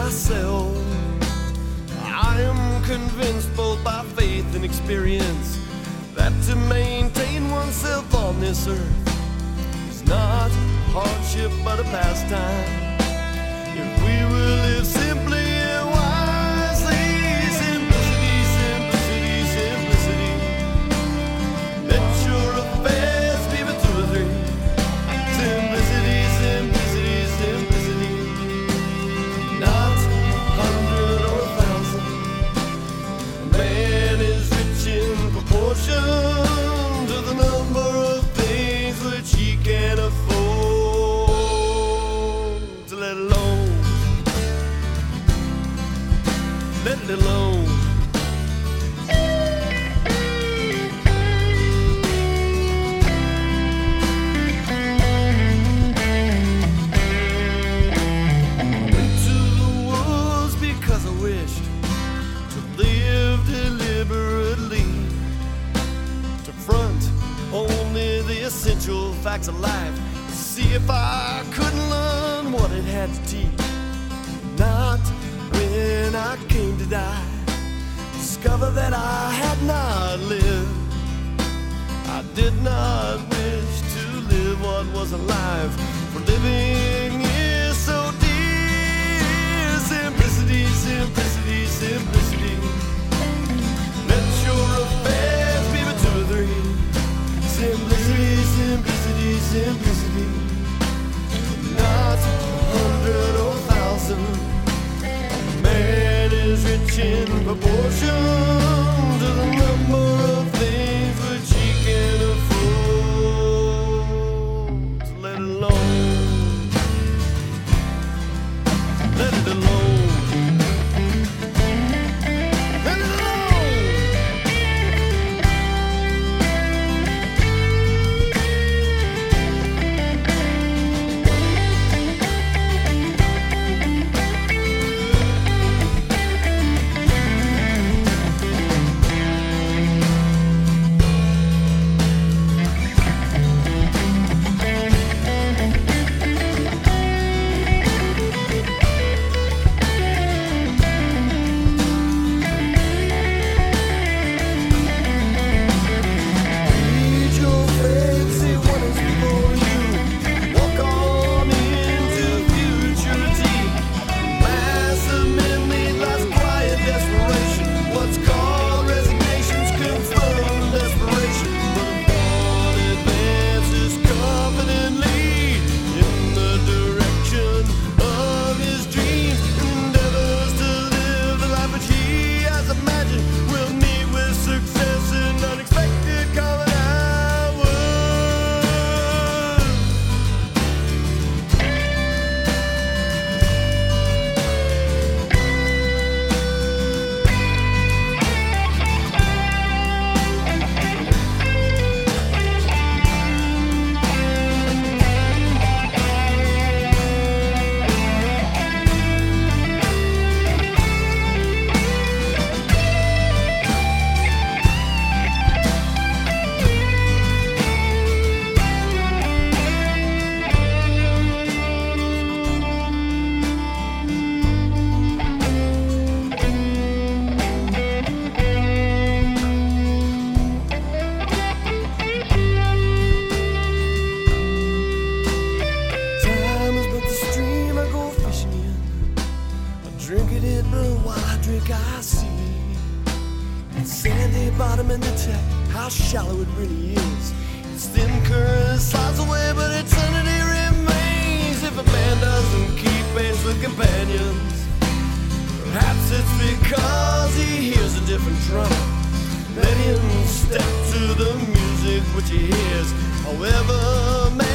myself. I am convinced both by faith and experience that to maintain oneself on this earth is not hardship but a pastime. If we will live simply and wisely, simplicity, simplicity, simplicity. Let your affairs be but two or three. Simplicity, simplicity, simplicity. Not 100 or 1,000. A man is rich in proportion to the number of things which he can afford. To let alone, let it alone. I went to the woods because I wished to live deliberately, to front only the essential facts of life, to see if I couldn't learn what it had to teach. Not when I came to die, discover that I had not lived. I did not wish to live what was alive, for living is so dear. Simplicity, simplicity, simplicity. Let your affairs be but two or three. Simplicity, simplicity, simplicity. Not 100 or 1,000. Man is rich in proportion to the number of things which he can afford. So let it alone. Let it alone. Let it alone. Read your fate, see what is before you. Walk on into futurity. Massive memory lies quiet desperation. What's called resignations confirm desperation. But one advances confidently in the direction of his dreams, and endeavors to live the life which he has imagined will meet with success in unexpected common hours. Time is but the stream I go fishing in. I drink it in, but while I drink I see its sandy bottom and detect how shallow it really is. Its thin current slides away, but eternity remains if a man doesn't keep pace with companions. Perhaps it's because he hears a different drum. Let him step to the music which he hears. However, man